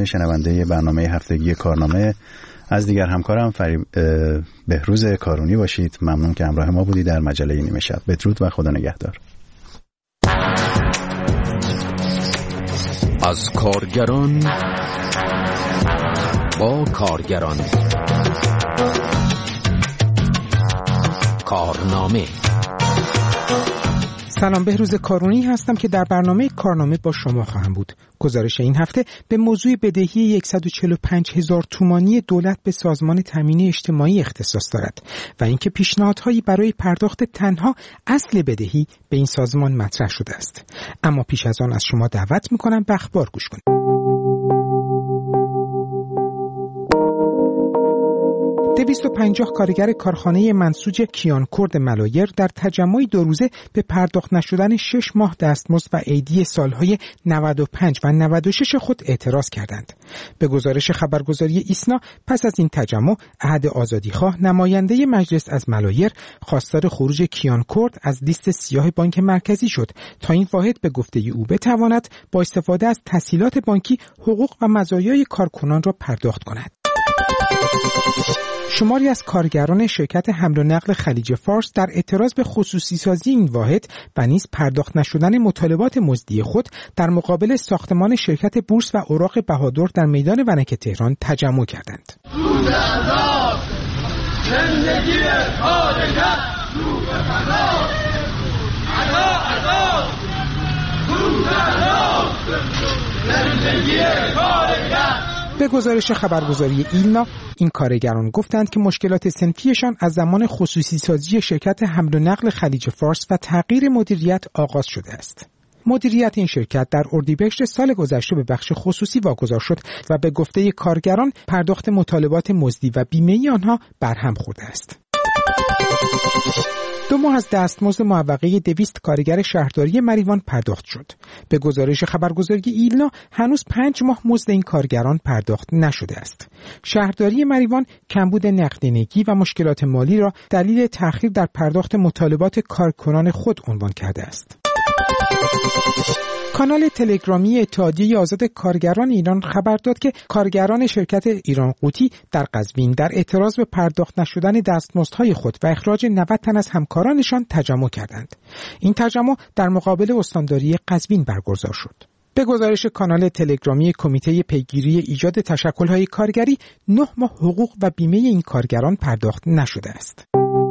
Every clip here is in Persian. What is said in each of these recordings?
مهربان شنونده برنامه هفتگی کارنامه از دیگر همکارم بهروز کارونی باشید. ممنون که همراه ما بودید در مجله نیمه شب. بدرود و خدا نگهدار. از کارگران با کارگران، کارنامه. سلام، بهروز کارونی هستم که در برنامه کارنامه با شما خواهم بود. گزارش این هفته به موضوع بدهی 145,000 تومانی دولت به سازمان تامین اجتماعی اختصاص دارد و اینکه پیشنهادهایی برای پرداخت تنها اصل بدهی به این سازمان مطرح شده است. اما پیش از آن از شما دعوت می‌کنم به اخبار گوش کنید. 250 کارگر کارخانه منسوج کیانکورد ملایر در تجمعی 2 روزه به پرداخت نشدن 6 ماه دستمزد و عیدی سالهای 95 و 96 خود اعتراض کردند. به گزارش خبرگزاری ایسنا، پس از این تجمع، احد آزادیخواه نماینده مجلس از ملایر خواستار خروج کیانکورد از لیست سیاه بانک مرکزی شد تا این واحد به گفته او بتواند با استفاده از تسهیلات بانکی حقوق و مزایای کارکنان را پرداخت کند. شماری از کارگران شرکت حمل و نقل خلیج فارس در اعتراض به خصوصی سازی این واحد و نیز پرداخت نشدن مطالبات مزدی خود در مقابل ساختمان شرکت بورس و اوراق بهادر در میدان ونک تهران تجمع کردند. روز آزاد، زندگی کارگر، روز آزاد، آزاد، روز آزاد، زندگی کارگر. به گزارش خبرگزاری ایلنا، این کارگران گفتند که مشکلات صنفیشان از زمان خصوصی سازی شرکت حمل و نقل خلیج فارس و تغییر مدیریت آغاز شده است. مدیریت این شرکت در اردیبهشت سال گذشته به بخش خصوصی واگذار شد و به گفته کارگران پرداخت مطالبات مزدی و بیمه‌ای آنها برهم خورده است. 2 ماه از دستمزد معوقه 200 کارگر شهرداری مریوان پرداخت شد. به گزارش خبرگزاری ایلنا، هنوز 5 ماه مزد این کارگران پرداخت نشده است. شهرداری مریوان کمبود نقدینگی و مشکلات مالی را دلیل تأخیر در پرداخت مطالبات کارکنان خود عنوان کرده است. کانال تلگرامی اتحادیه آزاد کارگران ایران خبر داد که کارگران شرکت ایران قوطی در قزوین در اعتراض به پرداخت نشدن دستمزدهای خود و اخراج 90 تن از همکارانشان تجمع کردند. این تجمع در مقابل استانداری قزوین برگزار شد. به گزارش کانال تلگرامی کمیته پیگیری ایجاد تشکل‌های کارگری، 9 ماه حقوق و بیمه این کارگران پرداخت نشده است.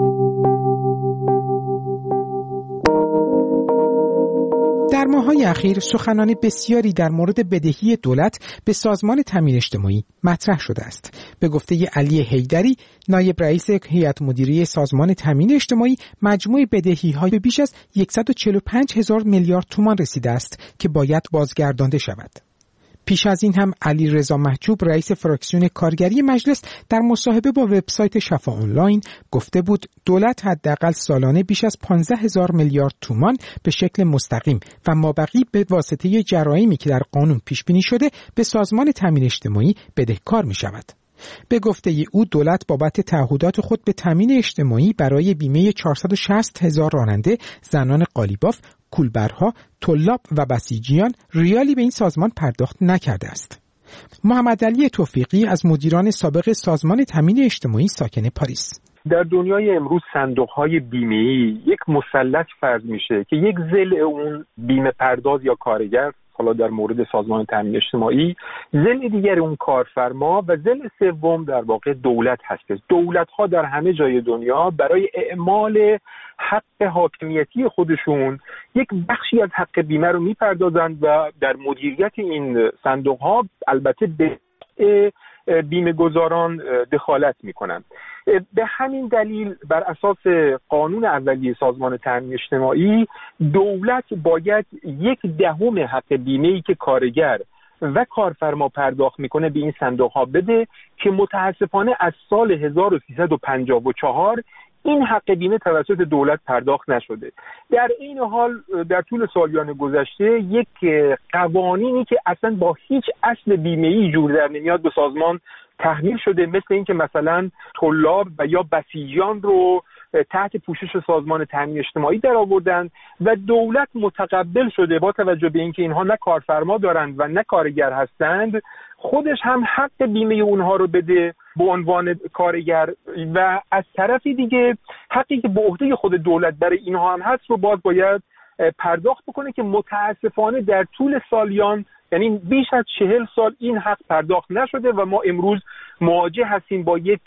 در ماه‌های اخیر سخنان بسیاری در مورد بدهی دولت به سازمان تامین اجتماعی مطرح شده است. به گفته علی حیدری، نایب رئیس هیئت مدیره سازمان تامین اجتماعی، مجموع بدهی‌های به بیش از 145,000 میلیارد تومان رسیده است که باید بازگردانده شود. پیش از این هم علی رضا محجوب، رئیس فراکسیون کارگری مجلس، در مصاحبه با وبسایت شفا آنلاین گفته بود دولت حداقل سالانه بیش از 15,000 میلیارد تومان به شکل مستقیم و مابقی به واسطه جرایمی که در قانون پیش بینی شده به سازمان تامین اجتماعی بدهکار می شود. به گفته او، دولت بابت تعهدات خود به تامین اجتماعی برای بیمه 460,000 راننده، زنان قالیباف، کولبرها، طلاب و بسیجیان ریالی به این سازمان پرداخت نکرده است. محمد علی توفیقی از مدیران سابق سازمان تامین اجتماعی ساکن پاریس: در دنیای امروز صندوق‌های بیمه‌ای یک مثلث فرض میشه که یک ضلع اون بیمه پرداز یا کارگر، حالا در مورد سازمان تامین اجتماعی، ضلع دیگر اون کارفرما و ضلع سوم در واقع دولت هست. دولت‌ها در همه جای دنیا برای اعمال حق حاکمیتی خودشون یک بخشی از حق بیمه رو میپردازند و در مدیریت این صندوق‌ها البته به بیمه گذاران دخالت میکنند. به همین دلیل بر اساس قانون اولیه سازمان تامین اجتماعی، دولت باید 1/10 حق بیمه‌ای که کارگر و کارفرما پرداخت میکنه به این صندوق‌ها بده که متاسفانه از سال 1354 این حق بیمه توسط دولت پرداخت نشده. در این حال در طول سالیان گذشته یک قوانینی که اصلا با هیچ اصل بیمه‌ای جور در نمیاد به سازمان تحمیل شده، مثل این که مثلا طلاب و یا بسیجیان رو تحت پوشش سازمان تامین اجتماعی در آوردن و دولت متقبل شده با توجه به اینکه اینها نه کارفرما دارند و نه کارگر هستند، خودش هم حق بیمه اونها رو بده به عنوان کارگر و از طرفی دیگه حقی که به عهده خود دولت برای اینها هم هست رو باید پرداخت بکنه که متاسفانه در طول سالیان، یعنی بیش از 40 سال این حق پرداخت نشده و ما امروز مواجه هستیم با یک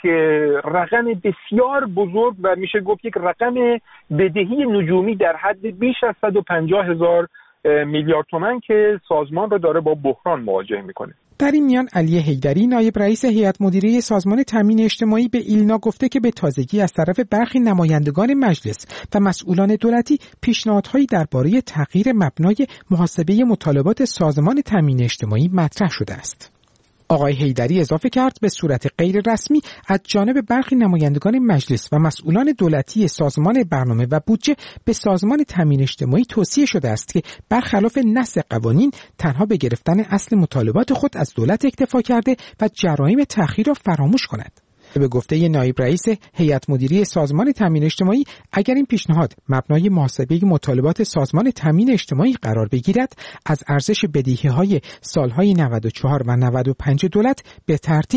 رقم بسیار بزرگ و میشه گفت یک رقم بدهی نجومی در حد بیش از 150,000 میلیارد تومان که سازمان رو داره با بحران مواجه میکنه. در این میان علی حیدری نایب رئیس هیئت مدیره سازمان تامین اجتماعی به ایلنا گفته که به تازگی از طرف برخی نمایندگان مجلس و مسئولان دولتی پیشنهادهایی درباره تغییر مبنای محاسبه مطالبات سازمان تامین اجتماعی مطرح شده است. آقای حیدری اضافه کرد به صورت غیر رسمی از جانب برخی نمایندگان مجلس و مسئولان دولتی سازمان برنامه و بودجه به سازمان تامین اجتماعی توصیه شده است که برخلاف نص قوانین تنها به گرفتن اصل مطالبات خود از دولت اکتفا کرده و جرایم تأخیر را فراموش کند. به گفته نایب رئیس هیئت مدیره سازمان تامین اجتماعی، اگر این پیشنهاد مبنای محاسبه مطالبات سازمان تامین اجتماعی قرار بگیرد، از ارزش بدهی‌های سالهای 94 و 95 دولت به ترتیب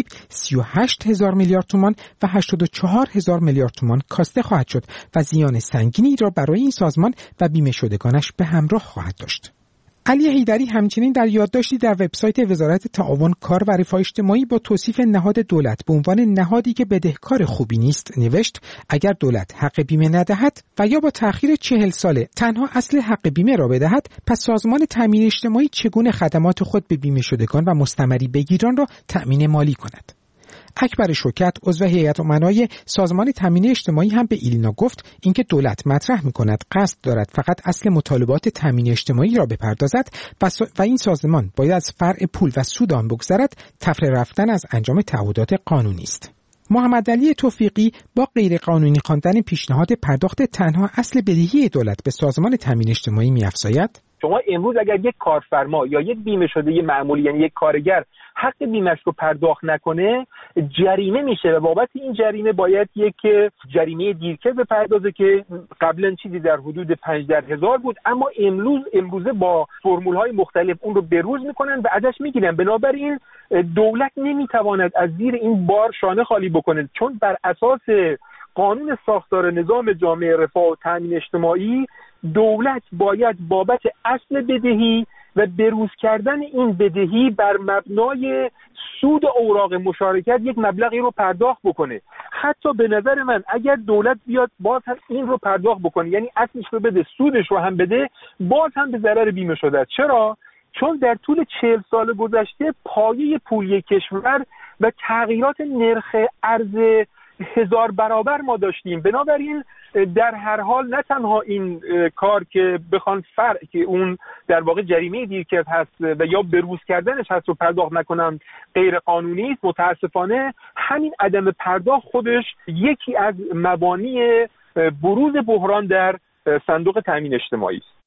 38,000 میلیارد تومان و 84,000 میلیارد تومان کاسته خواهد شد و زیان سنگینی را برای این سازمان و بیمه شدگانش به همراه خواهد داشت. علی حیدری همچنین در یادداشتی در وبسایت وزارت تعاون، کار و رفاه اجتماعی با توصیف نهاد دولت به عنوان نهادی که بدهکار خوبی نیست نوشت: اگر دولت حق بیمه ندهد و یا با تأخیر 40 ساله تنها اصل حق بیمه را بدهد، پس سازمان تامین اجتماعی چگونه خدمات خود به بیمه شدگان و مستمری بگیران را تأمین مالی کند؟ اکبر شوکت عضو هیئت امنای سازمان تامین اجتماعی هم به ایلنا گفت اینکه دولت مطرح می‌کند قصد دارد فقط اصل مطالبات تامین اجتماعی را بپردازد و این سازمان باید از فرع پول و سود آن بگذرد، تفره رفتن از انجام تعهدات قانونی است. محمد علی توفیقی با غیرقانونی خواندن پیشنهاد پرداخت تنها اصل بدهی دولت به سازمان تامین اجتماعی می‌افزاید: شما امروز اگر یک کارفرما یا یک بیمه شده معمولی، یعنی یک کارگر، حق بیمه‌اش رو پرداخت نکنه، جریمه میشه و بابت این جریمه باید یک جریمه دیرکه بپردازه که قبلا چیزی در حدود 5,000 بود، اما امروزه با فرمول‌های مختلف اون رو بروز میکنن و ازش میگیرن. بنابراین دولت نمیتواند از زیر این بار شانه خالی بکنه، چون بر اساس قانون ساختار نظام جامعه رفاه و تامین اجتماعی دولت باید بابت اصل بدهی و بروز کردن این بدهی بر مبنای سود اوراق مشارکت یک مبلغی رو پرداخت بکنه. حتی به نظر من اگر دولت بیاد باز هم این رو پرداخت بکنه، یعنی اصلش رو بده سودش رو هم بده، باز هم به ضرر بیمه شده است. چرا؟ چون در طول 40 سال گذشته پایه پولی کشور و تغییرات نرخ ارز 1000 برابر ما داشتیم. بنابراین در هر حال نه تنها این کار که بخوان فرع که اون در واقع جریمه دیرکرد هست و یا بروز کردنش هست رو پرداخت نکنن غیر قانونی است، متاسفانه همین عدم پرداخت خودش یکی از مبانی بروز بحران در صندوق تامین اجتماعی است.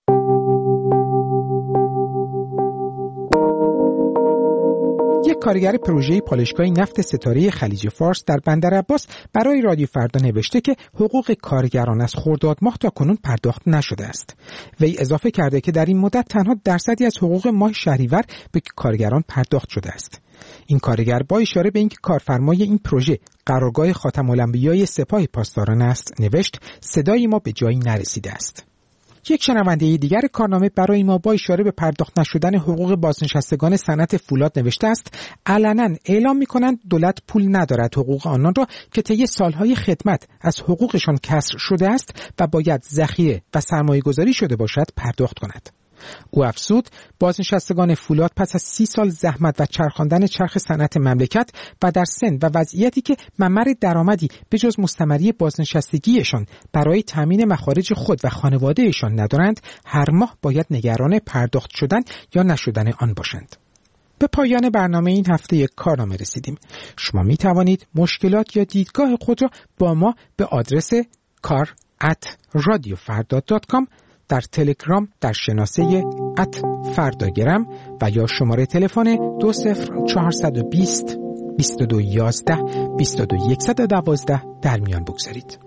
یک کارگر پروژه پالایشگاه نفت ستاره خلیج فارس در بندر عباس برای رادیو فردا نوشته که حقوق کارگران از خرداد ماه تا کنون پرداخت نشده است. وی اضافه کرده که در این مدت تنها درصدی از حقوق ماه شهریور به کارگران پرداخت شده است. این کارگر با اشاره به اینکه کارفرمای این پروژه قرارگاه خاتم الانبیای سپاه پاسداران است نوشت: صدای ما به جایی نرسیده است. یک شنونده دیگر کارنامه برای ما با اشاره به پرداخت نشدن حقوق بازنشستگان صنعت فولاد نوشته است: علنا اعلام می‌کنند دولت پول ندارد حقوق آنان را که طی سالهای خدمت از حقوقشان کسر شده است و باید ذخیره و سرمایه‌گذاری شده باشد پرداخت کند. او افزود بازنشستگان فولاد پس از 30 سال زحمت و چرخاندن چرخ صنعت مملکت و در سن و وضعیتی که ممر درآمدی به جز مستمری بازنشستگیشان برای تامین مخارج خود و خانوادهشان ندارند، هر ماه باید نگران پرداخت شدن یا نشدن آن باشند. به پایان برنامه این هفته یک کارنامه رسیدیم. شما می توانید مشکلات یا دیدگاه خود را با ما به آدرس kar@radiofarda.com در تلگرام در شناسه @فرداگرم و یا شماره تلفن 20420 2211 22112 در میان بگذارید.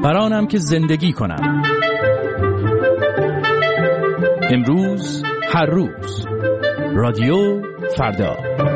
برانم که زندگی کنم. امروز، هر روز. رادیو فردا.